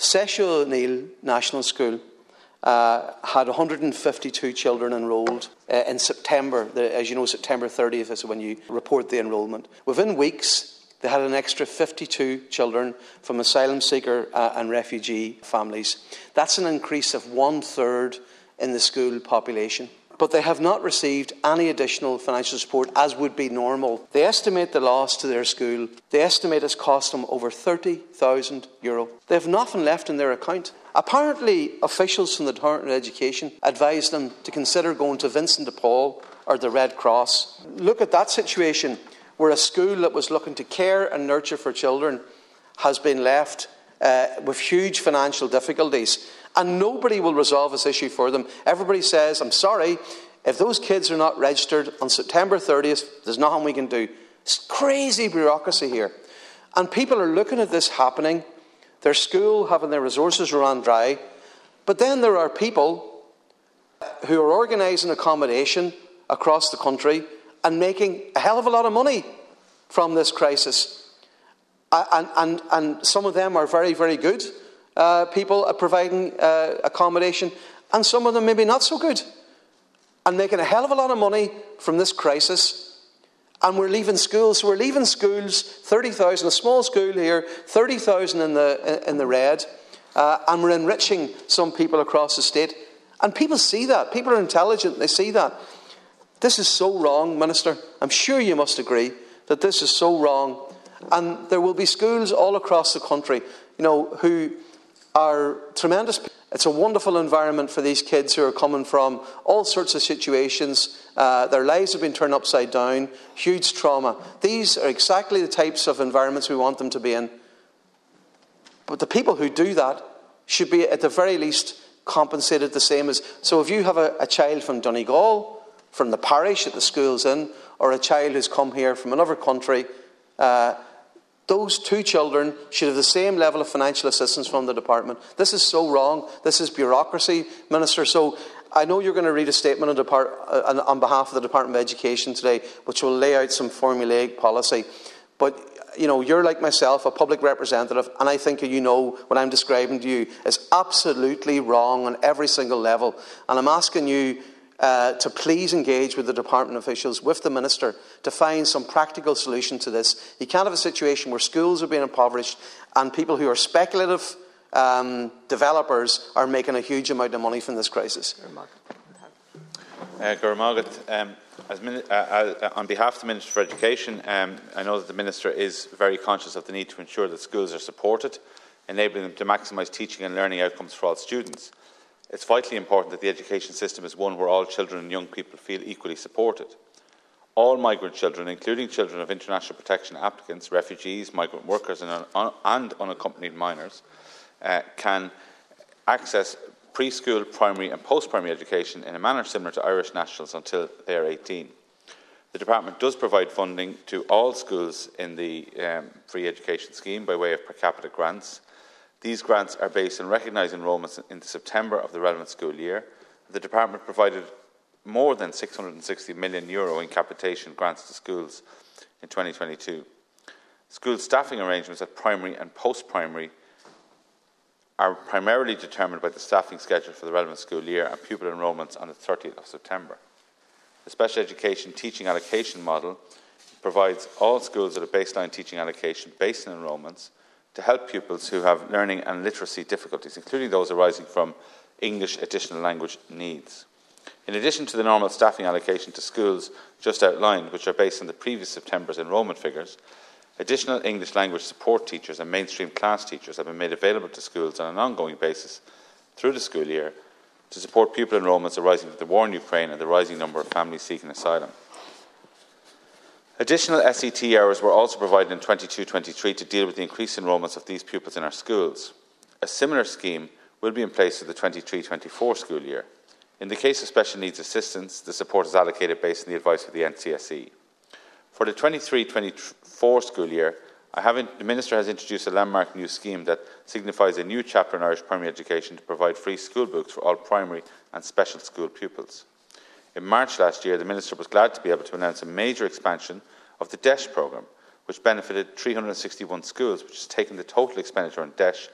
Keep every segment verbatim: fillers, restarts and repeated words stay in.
Session O'Neill National School uh, had one hundred fifty-two children enrolled uh, in September. The, as you know, September thirtieth is when you report the enrolment. Within weeks, they had an extra fifty-two children from asylum seeker uh, and refugee families. That's an increase of one-third in the school population. But they have not received any additional financial support, as would be normal. They estimate the loss to their school. They estimate it's cost them over thirty thousand euro. They have nothing left in their account. Apparently, officials from the Department of Education advised them to consider going to Vincent de Paul or the Red Cross. Look at that situation, where a school that was looking to care and nurture for children has been left uh, with huge financial difficulties. And nobody will resolve this issue for them. Everybody says, I'm sorry, if those kids are not registered on September thirtieth, there's nothing we can do. It's crazy bureaucracy here. And people are looking at this happening, their school having their resources run dry. But then there are people who are organising accommodation across the country and making a hell of a lot of money from this crisis. And, and, and some of them are very, very good. Uh, people are providing uh, accommodation, and some of them maybe not so good, and making a hell of a lot of money from this crisis. And we're leaving schools. So we're leaving schools, thirty thousand, a small school here, thirty thousand in the in the red, uh, and we're enriching some people across the state. And people see that. People are intelligent. They see that. This is so wrong, Minister. I'm sure you must agree that this is so wrong. And there will be schools all across the country, you know, who are tremendous. It's a wonderful environment for these kids who are coming from all sorts of situations. Uh, their lives have been turned upside down, huge trauma. These are exactly the types of environments we want them to be in. But the people who do that should be, at the very least, compensated the same as... So if you have a, a child from Donegal, from the parish that the school's in, or a child who's come here from another country, uh, those two children should have the same level of financial assistance from the department. This is so wrong. This is bureaucracy, Minister. So I know you're going to read a statement on, depart- uh, on behalf of the Department of Education today, which will lay out some formulaic policy. But, you know, you're like myself, a public representative, and I think you know what I'm describing to you is absolutely wrong on every single level. And I'm asking you Uh, to please engage with the department officials, with the Minister, to find some practical solution to this. You can't have a situation where schools are being impoverished and people who are speculative um, developers are making a huge amount of money from this crisis. Uh, Gurmagat, um, as uh, uh, on behalf of the Minister for Education, um, I know that the Minister is very conscious of the need to ensure that schools are supported, enabling them to maximise teaching and learning outcomes for all students. It's vitally important that the education system is one where all children and young people feel equally supported. All migrant children, including children of international protection applicants, refugees, migrant workers and, un and unaccompanied minors, uh, can access preschool, primary and post-primary education in a manner similar to Irish nationals until they are eighteen. The Department does provide funding to all schools in the um, free education scheme by way of per capita grants. These grants are based on recognised enrolments in September of the relevant school year. The Department provided more than six hundred and sixty million euro in capitation grants to schools in twenty twenty-two. School staffing arrangements at primary and post-primary are primarily determined by the staffing schedule for the relevant school year and pupil enrolments on the thirtieth of September. The Special Education Teaching Allocation Model provides all schools with a baseline teaching allocation based on enrolments to help pupils who have learning and literacy difficulties, including those arising from English additional language needs. In addition to the normal staffing allocation to schools just outlined, which are based on the previous September's enrolment figures, additional English language support teachers and mainstream class teachers have been made available to schools on an ongoing basis through the school year to support pupil enrolments arising from the war in Ukraine and the rising number of families seeking asylum. Additional S E T hours were also provided in twenty-two twenty-three to deal with the increased enrolments of these pupils in our schools. A similar scheme will be in place for the twenty-three twenty-four school year. In the case of special needs assistance, the support is allocated based on the advice of the N C S E. For the twenty-three twenty-four school year, I have in, the Minister has introduced a landmark new scheme that signifies a new chapter in Irish primary education to provide free school books for all primary and special school pupils. In March last year, the Minister was glad to be able to announce a major expansion of the D E S H programme, which benefited three hundred and sixty-one schools, which has taken the total expenditure on D E S H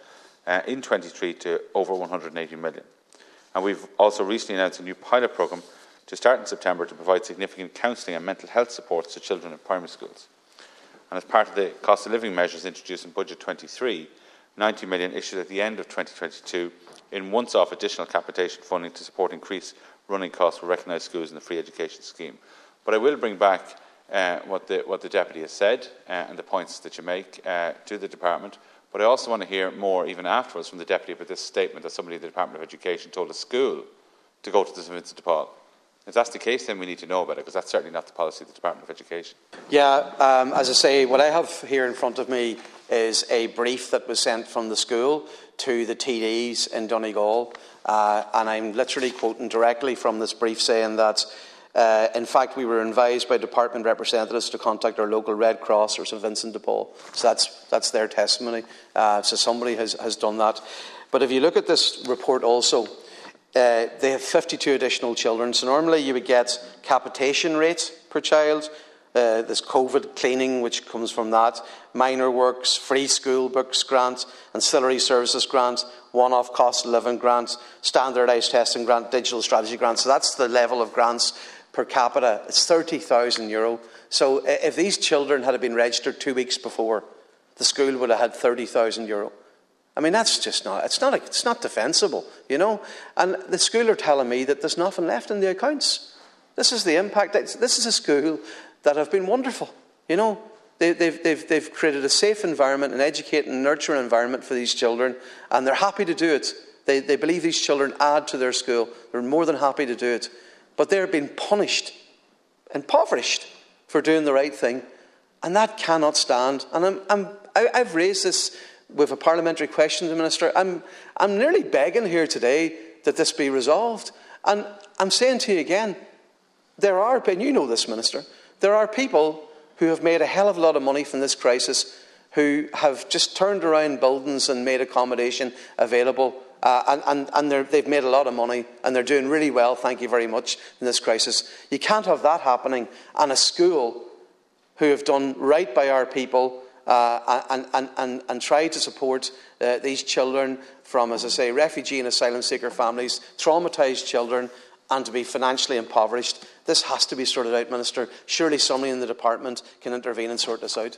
uh, in twenty-three to over one hundred and eighty million. And we've also recently announced a new pilot programme to start in September to provide significant counselling and mental health supports to children in primary schools. And as part of the cost of living measures introduced in Budget twenty-three, ninety million issued at the end of twenty twenty-two in once-off additional capitation funding to support increased running costs for recognised schools in the free education scheme. But I will bring back uh, what, the, what the Deputy has said uh, and the points that you make uh, to the Department. But I also want to hear more, even afterwards, from the Deputy about this statement that somebody at the Department of Education told a school to go to the Saint Vincent de Paul. If that's the case, then we need to know about it, because that's certainly not the policy of the Department of Education. Yeah, um, as I say, what I have here in front of me is a brief that was sent from the school to the T Ds in Donegal, uh, and I'm literally quoting directly from this brief, saying that Uh, in fact, we were advised by department representatives to contact our local Red Cross or Saint Vincent de Paul. So that's, that's their testimony. Uh, so somebody has, has done that. But if you look at this report also, uh, they have fifty-two additional children. So normally you would get capitation rates per child, uh, this COVID cleaning which comes from that, minor works, free school books grant, ancillary services grant, one-off cost of living grants, standardised testing grant, digital strategy grant. So that's the level of grants per capita. It's thirty thousand euro. So if these children had been registered two weeks before, the school would have had thirty thousand euro. I mean, that's just not, it's not, it's not defensible, you know. And the school are telling me that there's nothing left in the accounts. This is the impact. This is a school that have been wonderful, you know. They, they've, they've, they've created a safe environment, an educating and nurturing environment for these children, and they're happy to do it. They, they believe these children add to their school. They're more than happy to do it. But they're being punished, impoverished, for doing the right thing. And that cannot stand. And I'm, I'm, I, I've raised this with a parliamentary question to the Minister. I'm, I'm nearly begging here today that this be resolved. And I'm saying to you again, there are, and you know this, Minister, there are people who have made a hell of a lot of money from this crisis, who have just turned around buildings and made accommodation available, uh, and, and, and they've made a lot of money, and they're doing really well, thank you very much, in this crisis. You can't have that happening, and a school who have done right by our people uh, and, and, and, and tried to support uh, these children from, as I say, refugee and asylum seeker families, traumatised children, and to be financially impoverished. This has to be sorted out, Minister. Surely somebody in the department can intervene and sort this out.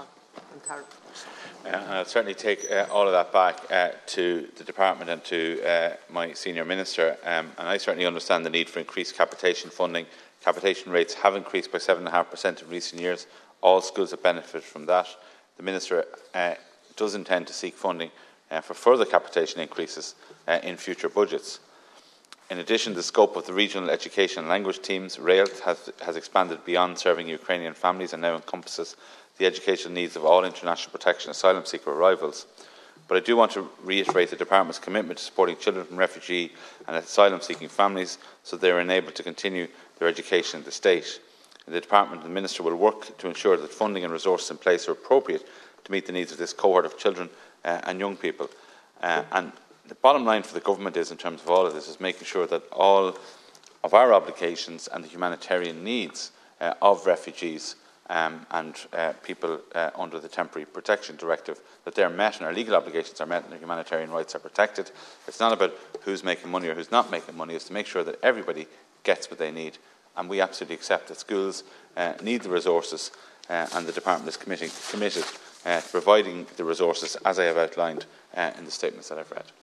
Uh, I'll certainly take uh, all of that back uh, to the department and to uh, my senior minister. Um, and I certainly understand the need for increased capitation funding. Capitation rates have increased by seven point five percent in recent years. All schools have benefited from that. The minister uh, does intend to seek funding uh, for further capitation increases uh, in future budgets. In addition, the scope of the regional education and language teams, RAILT, has, has expanded beyond serving Ukrainian families and now encompasses the educational needs of all international protection asylum seeker arrivals. But I do want to reiterate the Department's commitment to supporting children from refugee and asylum seeking families so they are enabled to continue their education in the state. The Department and the Minister will work to ensure that funding and resources in place are appropriate to meet the needs of this cohort of children uh, and young people. Uh, and the bottom line for the government is, in terms of all of this, is making sure that all of our obligations and the humanitarian needs uh, of refugees um, and uh, people uh, under the Temporary Protection Directive, that they're met and our legal obligations are met and their humanitarian rights are protected. It's not about who's making money or who's not making money. It's to make sure that everybody gets what they need. And we absolutely accept that schools uh, need the resources, uh, and the Department is committing, committed uh, to providing the resources as I have outlined uh, in the statements that I've read.